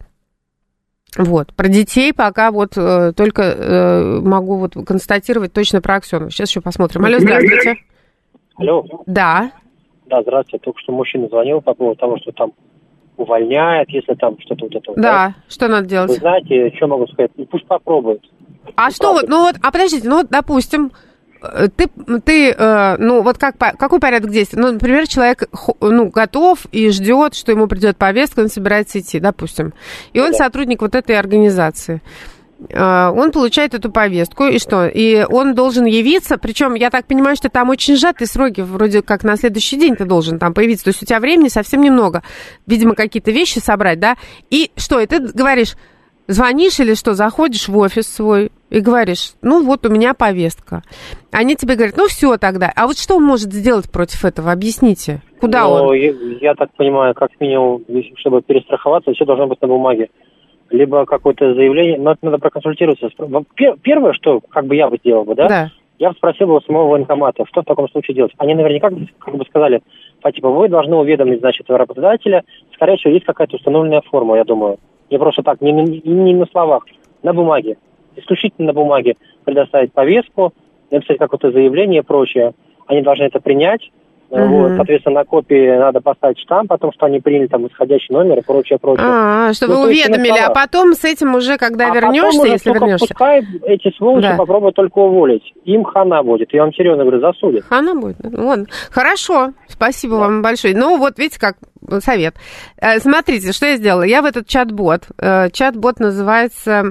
Вот. Про детей пока вот э, только э, могу вот констатировать точно про Аксенова. Сейчас еще посмотрим. Алло, здравствуйте. Алло. Да. Да, здравствуйте. Только что мужчина звонил по поводу того, что там увольняют, если там что-то вот это. Да, да? Что надо делать? Вы знаете, что могу сказать? Ну, пусть попробуют. А пусть что вот, ну вот, а подождите, ну вот, допустим, ты, ты э, ну вот как, какой порядок действий? Ну, например, человек, ну, готов и ждет, что ему придет повестка, он собирается идти, допустим. И он да. сотрудник вот этой организации. он получает эту повестку, и что? И он должен явиться, причем я так понимаю, что там очень сжатые сроки, вроде как на следующий день ты должен там появиться, то есть у тебя времени совсем немного, видимо, какие-то вещи собрать, да? И что, и ты говоришь, звонишь или что, заходишь в офис свой и говоришь, ну вот у меня повестка. Они тебе говорят, ну все тогда. А вот что он может сделать против этого? Объясните. Куда ну, он? Я, я так понимаю, как минимум, чтобы перестраховаться, все должно быть на бумаге. Либо какое-то заявление, но это надо проконсультироваться. Первое, что как бы я бы сделал бы, да? Да. Я бы спросил бы у самого военкомата, что в таком случае делать. Они наверняка как бы сказали, по типу, вы должны уведомить, значит, работодателя. Скорее всего, есть какая-то установленная форма, я думаю. Не просто так, не, не, не на словах, на бумаге. Исключительно на бумаге предоставить повестку, написать какое-то заявление и прочее. Они должны это принять. Uh-huh. Вот, соответственно, на копии надо поставить штамп о том, что они приняли там исходящий номер и прочее, прочее. А, чтобы ну, уведомили, а потом с этим уже, когда а вернешься, уже, если вернешься. Пускай эти сволочи да. попробуют только уволить. Им хана будет. Я вам серьезно говорю, засудят. Хана будет. Вон. Хорошо. Спасибо да. вам большое. Ну, вот видите, как совет. Смотрите, что я сделала. Я в этот чат-бот. Чат-бот называется...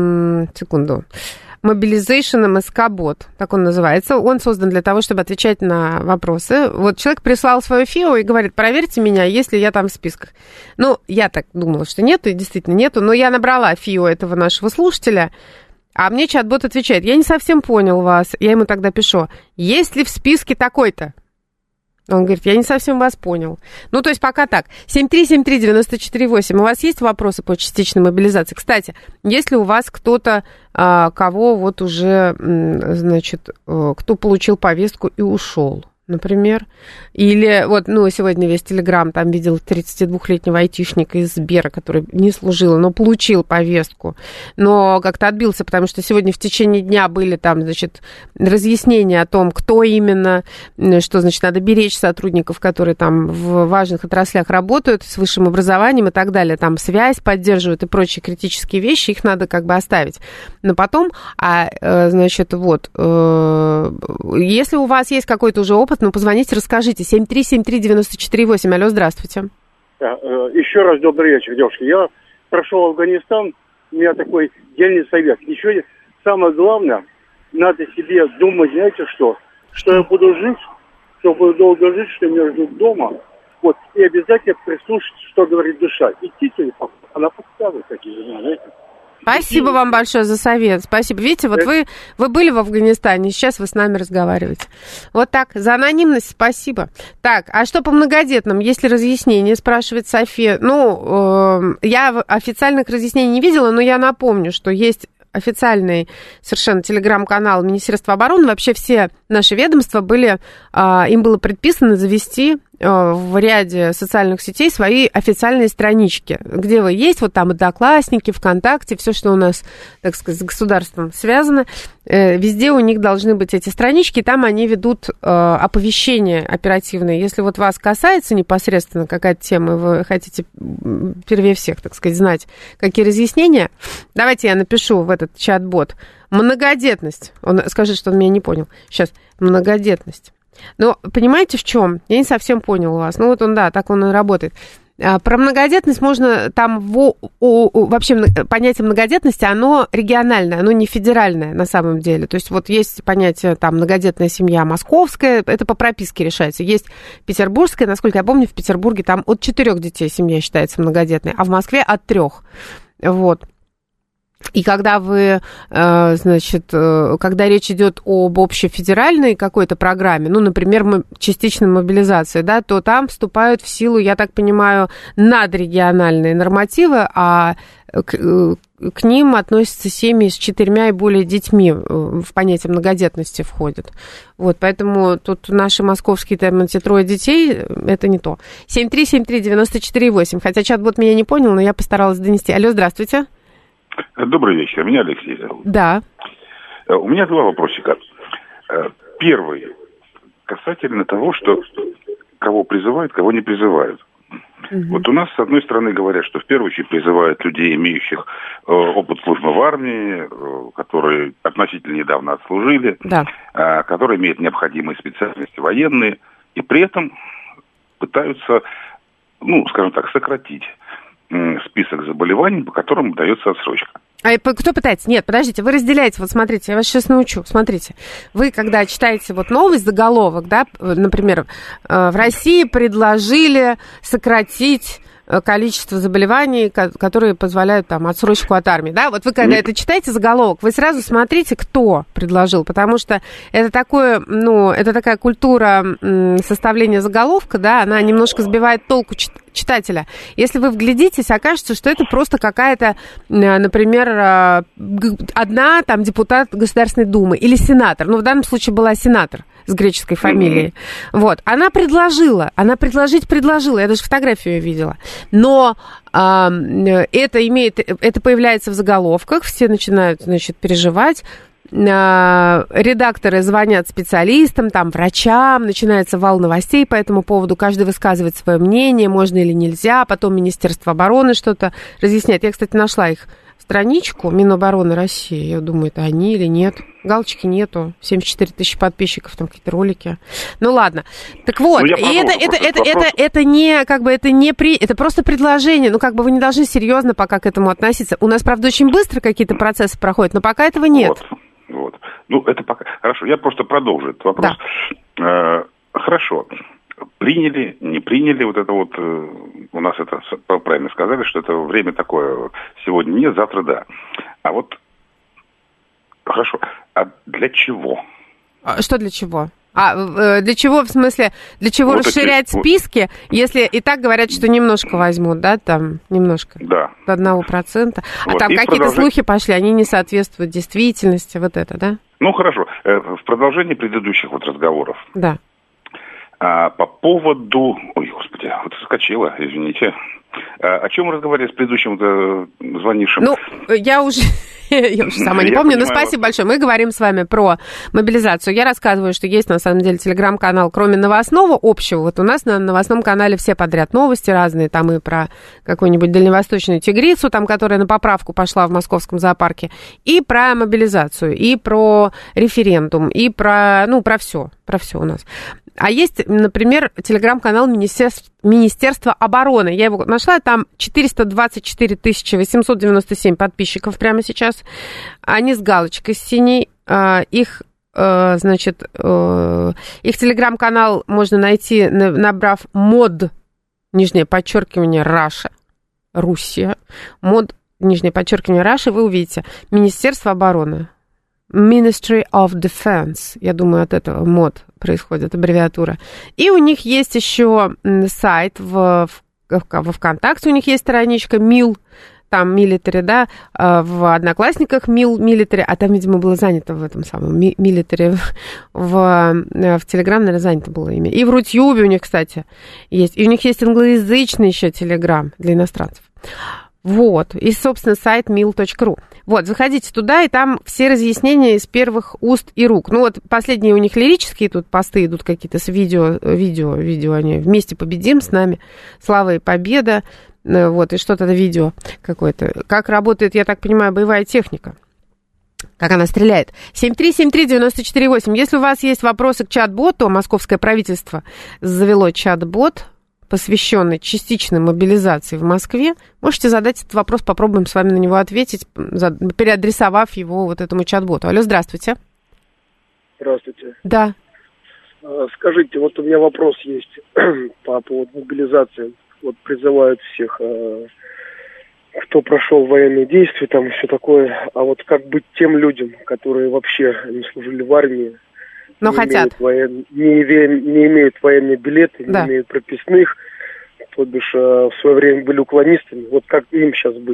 Секунду. Mobilization эм эс ка-бот, так он называется. Он создан для того, чтобы отвечать на вопросы. Вот человек прислал свое ФИО и говорит, проверьте меня, есть ли я там в списках. Ну, я так думала, что нету, и действительно нету, но я набрала ФИО этого нашего слушателя, а мне чат-бот отвечает, я не совсем понял вас. Я ему тогда пишу, есть ли в списке такой-то? Он говорит, я не совсем вас понял. Ну, то есть пока так. семь три семь три девять четыре восемь. У вас есть вопросы по частичной мобилизации? Кстати, если у вас кто-то, кого вот уже, значит, кто получил повестку и ушел, например, или вот, ну, сегодня весь Телеграм там видел тридцатидвухлетнего айтишника из Сбера, который не служил, но получил повестку, но как-то отбился, потому что сегодня в течение дня были там, значит, разъяснения о том, кто именно, что, значит, надо беречь сотрудников, которые там в важных отраслях работают, с высшим образованием и так далее, там связь поддерживают и прочие критические вещи, их надо как бы оставить. Но потом, а, значит, вот, если у вас есть какой-то уже опыт, ну, позвоните, расскажите. семь три семь три девять четыре восемь. Алло, здравствуйте. Еще раз добрый вечер, девушки. Я прошел Афганистан, у меня такой дельный совет. Ничего не... Самое главное, надо себе думать, знаете что? Что я буду жить, что буду долго жить, что меня ждут дома. Вот. И обязательно прислушаться, что говорит душа. Идти телефон, она подсказывает такие, знаете. Спасибо вам большое за совет. Спасибо. Видите, вот вы, вы были в Афганистане, сейчас вы с нами разговариваете. Вот так. За анонимность спасибо. Так, а что по многодетным? Есть ли разъяснение, спрашивает София. Ну, э, я официальных разъяснений не видела, но я напомню, что есть официальный совершенно телеграм-канал Министерства обороны. Вообще все наши ведомства были, им было предписано завести в ряде социальных сетей свои официальные странички, где вы есть, вот там Одноклассники, ВКонтакте, все, что у нас, так сказать, с государством связано, везде у них должны быть эти странички, там они ведут оповещения оперативные. Если вот вас касается непосредственно какая-то тема, вы хотите первее всех, так сказать, знать, какие разъяснения, давайте я напишу в этот чат-бот. Многодетность. Он скажет, что он меня не понял. Сейчас. Многодетность. Но понимаете, в чем? Я не совсем понял вас. Ну, вот он, да, так он и работает. Про многодетность можно там... В, о, вообще понятие многодетности, оно региональное, оно не федеральное на самом деле. То есть вот есть понятие там многодетная семья московская, это по прописке решается. Есть петербургская, насколько я помню, в Петербурге там от четырех детей семья считается многодетной, а в Москве от трех. Вот. И когда вы, значит, когда речь идет об общефедеральной какой-то программе, ну, например, частичной мобилизации, да, то там вступают в силу, я так понимаю, надрегиональные нормативы, а к, к ним относятся семьи с четырьмя и более детьми, в понятие многодетности входят. Вот, поэтому тут наши московские, там, эти трое детей, это не то. семь три семь три девять четыре восемь, хотя чат-бот меня не понял, но я постаралась донести. Алло, здравствуйте. Добрый вечер, меня Алексей зовут. Да. У меня два вопросика. Первый касательно того, что кого призывают, кого не призывают. Угу. Вот у нас, с одной стороны, говорят, что в первую очередь призывают людей, имеющих э, опыт службы в армии, э, которые относительно недавно отслужили, да. э, которые имеют необходимые специальности военные, и при этом пытаются, ну, скажем так, сократить список заболеваний, по которым дается отсрочка. А кто пытается? Нет, подождите, вы разделяете, вот смотрите, я вас сейчас научу, смотрите. Вы, когда читаете вот новость, заголовок, да, например, в России предложили сократить количество заболеваний, которые позволяют там отсрочку от армии, да, вот вы когда это читаете заголовок, вы сразу смотрите, кто предложил, потому что это такое, ну, это такая культура составления заголовка, да, она немножко сбивает толку читателя. Если вы вглядитесь, окажется, что это просто какая-то, например, одна там депутат Государственной Думы или сенатор, ну, в данном случае была сенатор с греческой фамилией. Mm-hmm. Вот. Она предложила, она предложить предложила, я даже фотографию ее видела. Но э, это имеет, это появляется в заголовках, все начинают, значит, переживать. Э, редакторы звонят специалистам, там, врачам, начинается вал новостей по этому поводу, каждый высказывает свое мнение, можно или нельзя, потом Министерство обороны что-то разъясняет. Я, кстати, нашла их страничку Минобороны России. Я думаю, это они или нет. Галочки нету. семьдесят четыре тысячи подписчиков, там какие-то ролики. Ну ладно. Так вот, и это, это, это, это, это не, как бы, это не при... Это просто предложение. Ну, как бы вы не должны серьезно пока к этому относиться. У нас, правда, очень быстро какие-то процессы проходят, но пока этого нет. Вот, вот. Ну, это пока... Хорошо, я просто продолжу этот вопрос. Да. Хорошо. Приняли, не приняли, вот это вот, у нас это, правильно сказали, что это время такое, сегодня нет, завтра да. А вот, хорошо, а для чего? Что для чего? А для чего, в смысле, для чего вот расширять эти, списки, вот, если и так говорят, что немножко возьмут, да, там, немножко, да, до одного процента, вот, а там какие-то продолжать... слухи пошли, они не соответствуют действительности, вот это, да? Ну, хорошо, в продолжении предыдущих вот разговоров. Да. А, по поводу... Ой, господи, вот соскочила, извините. А, о чем мы разговаривали с предыдущим э, звонившим? Ну, я уже... Я уже сама не помню, но спасибо большое. Мы говорим с вами про мобилизацию. Я рассказываю, что есть, на самом деле, телеграм-канал, кроме новостного общего. Вот у нас на новостном канале все подряд новости разные. Там и про какую-нибудь дальневосточную тигрицу, там, которая на поправку пошла в московском зоопарке, и про мобилизацию, и про референдум, и про, ну, про все, про все у нас. А есть, например, телеграм-канал Министерства, Министерства обороны. Я его нашла, там четыреста двадцать четыре тысячи восемьсот девяносто семь подписчиков прямо сейчас. Они с галочкой синей. Их, значит, их телеграм-канал можно найти, набрав мод, нижнее подчеркивание, Раша, Руссия. Мод, нижнее подчеркивание, Раша, вы увидите. Министерство обороны. Ministry of Defense, я думаю, от этого мод происходит, аббревиатура. И у них есть еще сайт в, в, во ВКонтакте, у них есть страничка Мил, там Military, да, в Одноклассниках Мил, Military, а там, видимо, было занято в этом самом Military, в, в Телеграм, наверное, занято было имя. И в Рутюбе у них, кстати, есть. И у них есть англоязычный еще Телеграм для иностранцев. Вот, и, собственно, сайт мил точка ру. Вот, заходите туда, и там все разъяснения из первых уст и рук. Ну, вот последние у них лирические тут посты идут какие-то с видео, видео, видео, они «Вместе победим» с нами, «Слава и победа», вот, и что-то видео какое-то. Как работает, я так понимаю, боевая техника, как она стреляет. семь три семь три девять четыре восемь. Если у вас есть вопросы к чат-боту, московское правительство завело чат-бот, посвященный частичной мобилизации в Москве, можете задать этот вопрос, попробуем с вами на него ответить, переадресовав его вот этому чат-боту. Алло, здравствуйте. Здравствуйте. Да. Скажите, вот у меня вопрос есть по поводу мобилизации. Вот призывают всех, кто прошел военные действия, там и все такое. А вот как быть тем людям, которые вообще не служили в армии, но не хотят. Имеют воен... не, име... не имеют военные билеты, да. не имеют прописных, то бишь в свое время были уклонистами. Вот как им сейчас быть?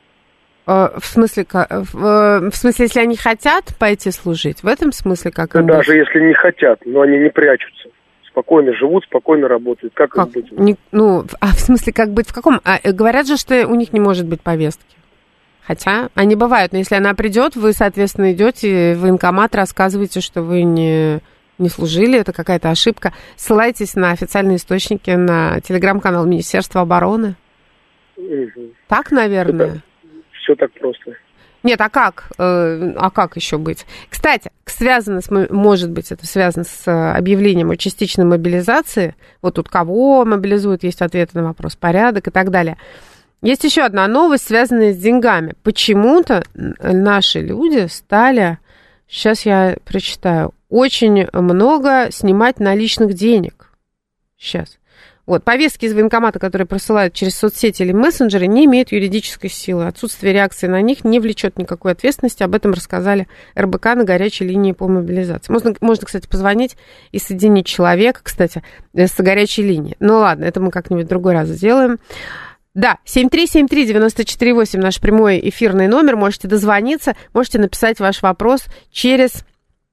В смысле, в смысле, если они хотят пойти служить? В этом смысле как им да, даже если не хотят, но они не прячутся. Спокойно живут, спокойно работают. Как, как? им быть? Не, ну, а в смысле, как быть в каком? А, говорят же, что у них не может быть повестки. Хотя они бывают, но если она придет, вы, соответственно, идете в военкомат, рассказываете, что вы не, не служили, это какая-то ошибка. Ссылайтесь на официальные источники, на телеграм-канал Министерства обороны. Угу. Так, наверное? Это, все так просто. Нет, а как? А как еще быть? Кстати, связано с, может быть, это связано с объявлением о частичной мобилизации. Вот тут кого мобилизуют, есть ответы на вопрос, порядок и так далее. Есть еще одна новость, связанная с деньгами. Почему-то наши люди стали, сейчас я прочитаю, очень много снимать наличных денег. Сейчас. Вот, повестки из военкомата, которые присылают через соцсети или мессенджеры, не имеют юридической силы. Отсутствие реакции на них не влечет никакой ответственности. Об этом рассказали эр бэ ка на горячей линии по мобилизации. Можно, можно, кстати, позвонить и соединить человека, кстати, с горячей линии. Ну ладно, это мы как-нибудь в другой раз сделаем. Да, семь три семь три девять четыре восемь наш прямой эфирный номер. Можете дозвониться, можете написать ваш вопрос через...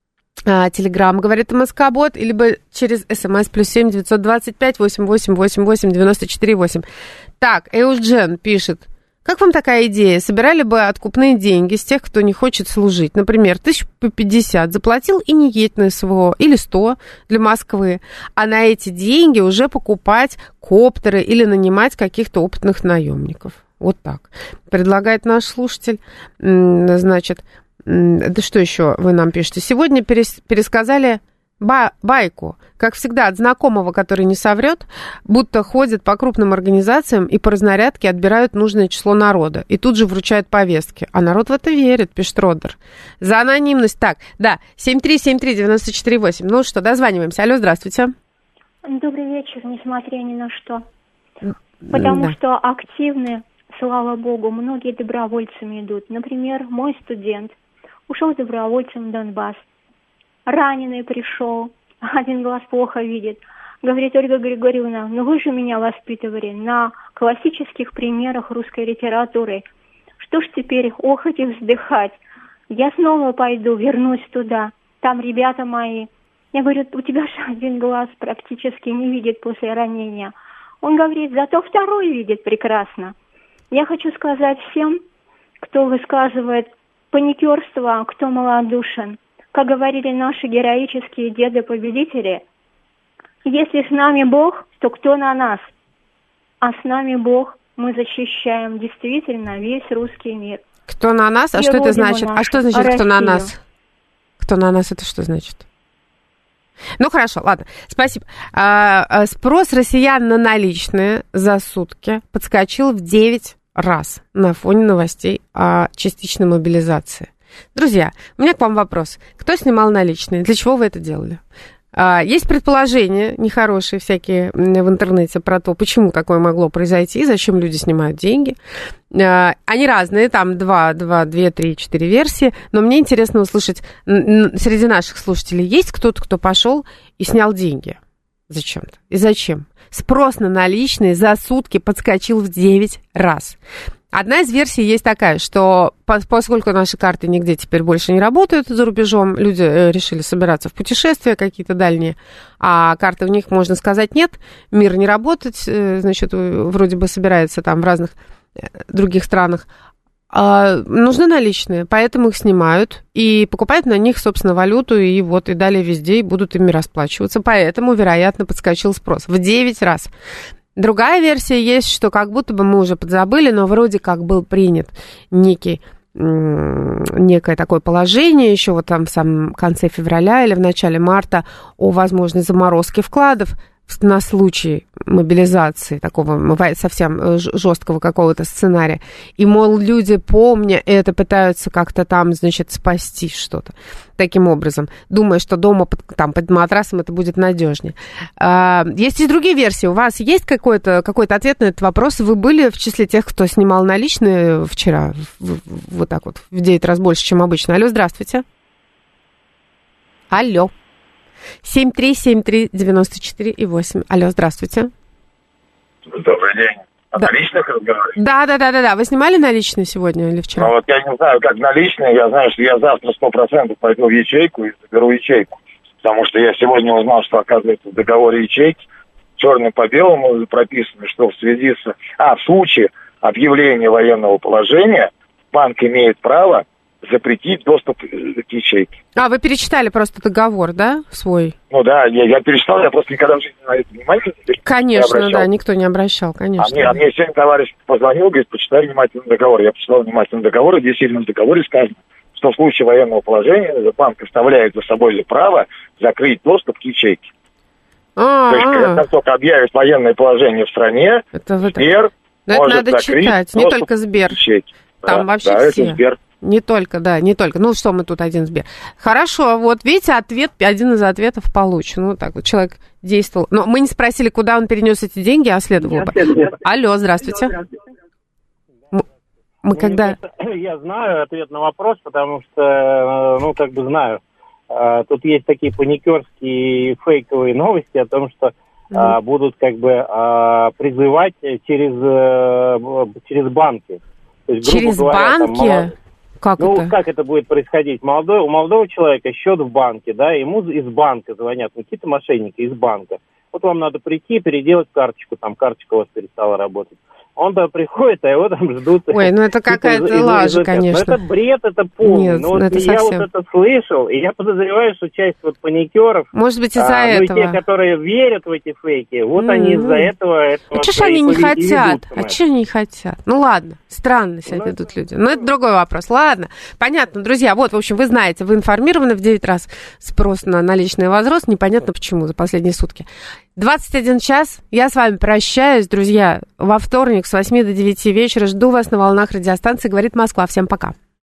Телеграм, говорит МСК-бот, либо через СМС плюс семь девятьсот двадцать пять восемь восемь восемь восемь девяносто четыре восемь. Так, Эушджен пишет. Как вам такая идея? Собирали бы откупные деньги с тех, кто не хочет служить. Например, тысяч по пятьдесят заплатил и не едет на СВО. Или сто для Москвы. А на эти деньги уже покупать коптеры или нанимать каких-то опытных наемников. Вот так. Предлагает наш слушатель. Значит... Да что еще вы нам пишете? Сегодня перес, пересказали ба, байку, как всегда, от знакомого, который не соврет, будто ходят по крупным организациям и по разнарядке отбирают нужное число народа. И тут же вручают повестки. А народ в это верит, пишет Родер. За анонимность. Так, да, семь три семь три девять четыре восемь. Ну что, дозваниваемся. Алло, здравствуйте. Добрый вечер, несмотря ни на что. Потому да. что активны, слава богу, многие добровольцами идут. Например, мой студент ушел добровольцем в Донбасс. Раненый пришел, один глаз плохо видит. Говорит: Ольга Григорьевна, ну вы же меня воспитывали на классических примерах русской литературы. Что ж теперь охоть и вздыхать? Я снова пойду, вернусь туда. Там ребята мои. Я говорю: у тебя же один глаз практически не видит после ранения. Он говорит: зато второй видит прекрасно. Я хочу сказать всем, кто высказывает паникерство, кто малодушен. Как говорили наши героические деды-победители, если с нами Бог, то кто на нас? А с нами Бог, мы защищаем действительно весь русский мир. Кто на нас? А и что это значит? Нашу, а что значит, Россию. Кто на нас? Кто на нас, это что значит? Ну, хорошо, ладно, спасибо. А, спрос россиян на наличные за сутки подскочил в девять раз на фоне новостей о частичной мобилизации. Друзья, у меня к вам вопрос. Кто снимал наличные? Для чего вы это делали? Есть предположения нехорошие всякие в интернете про то, почему такое могло произойти, зачем люди снимают деньги. Они разные, там два, два, две, три, четыре версии, но мне интересно услышать, среди наших слушателей есть кто-то, кто пошел и снял деньги зачем-то? И зачем? Спрос на наличные за сутки подскочил в девять раз. Одна из версий есть такая, что поскольку наши карты нигде теперь больше не работают за рубежом, люди решили собираться в путешествия какие-то дальние, а карты у них, можно сказать, нет, мир не работает, значит, вроде бы собирается там в разных других странах, а нужны наличные, поэтому их снимают и покупают на них, собственно, валюту, и вот и далее везде и будут ими расплачиваться, поэтому, вероятно, подскочил спрос в девять раз. Другая версия есть, что как будто бы мы уже подзабыли, но вроде как был принят некий, некое такое положение еще вот там в самом конце февраля или в начале марта о возможной заморозке вкладов на случай мобилизации, такого совсем жесткого какого-то сценария. И, мол, люди, помня это, пытаются как-то там, значит, спасти что-то таким образом, думая, что дома под, там, под матрасом это будет надежнее. А, есть и другие версии. У вас есть какой-то, какой-то ответ на этот вопрос? Вы были в числе тех, кто снимал наличные вчера? Вот так вот, в девять раз больше, чем обычно. Алло, здравствуйте. Алло. семь три семь три девяносто четыре и восемь. Алло, здравствуйте. Добрый день. О да. наличных разговариваете? Да, да, да, да, да. Вы снимали наличные сегодня или вчера? Ну вот я не знаю, как наличные. Я знаю, что я завтра сто процентов пойду в ячейку и заберу ячейку. Потому что я сегодня узнал, что, оказывается, в договоре ячейки черным по белому прописано, что в связи с... А, в случае объявления военного положения банк имеет право запретить доступ к ячейке. А, вы перечитали просто договор, да, свой? Ну да, я, я перечитал, я просто никогда в жизни на это внимание конечно, не да, никто не обращал, конечно. А мне, а мне сегодня товарищ позвонил, говорит, почитай внимательно договор. Я почитал внимательно договор, и действительно в договоре сказано, что в случае военного положения банк оставляет за собой право закрыть доступ к ячейке. А-а-а. То есть, когда только объявят военное положение в стране, это вы теперь Но может это надо закрыть читать, не только Сбер. Чеки. Там да, вообще да, все. Это Сбер. Не только, да, не только. Ну, что мы тут один Сбер. Хорошо, вот видите, ответ, один из ответов получен. Ну, так вот, человек действовал. Но мы не спросили, куда он перенес эти деньги, а следовало бы. Алло, здравствуйте. Мы, мы когда... Я знаю ответ на вопрос, потому что, ну, как бы знаю. Тут есть такие паникерские фейковые новости о том, что mm-hmm. будут как бы призывать через, через банки. То есть, через говоря, банки? Там, молод... Как ну, это? как это будет происходить? Молодой, у молодого человека счет в банке, да, ему из банка звонят, ну, какие-то мошенники из банка. Вот вам надо прийти, переделать карточку, там карточка у вас перестала работать. Он туда приходит, а его там ждут. Ой, ну это какая-то из, лажа, из, конечно. Ну, это бред, это полный. Нет, но вот это я совсем... вот это слышал, и я подозреваю, что часть вот паникеров, может быть, из-за а, этого. Ну и те, которые верят в эти фейки, вот mm-hmm. они из-за этого... этого а что ж они не хотят? А что они не хотят? Ну ладно, странно себя ну, ведут люди. Но это другой вопрос. Ладно, понятно, друзья. Вот, в общем, вы знаете, вы информированы, в девять раз спрос на наличный возрос. Непонятно почему за последние сутки. двадцать один час. Я с вами прощаюсь, друзья. Во вторник с восьми до девяти вечера жду вас на волнах радиостанции «Говорит Москва». Всем пока.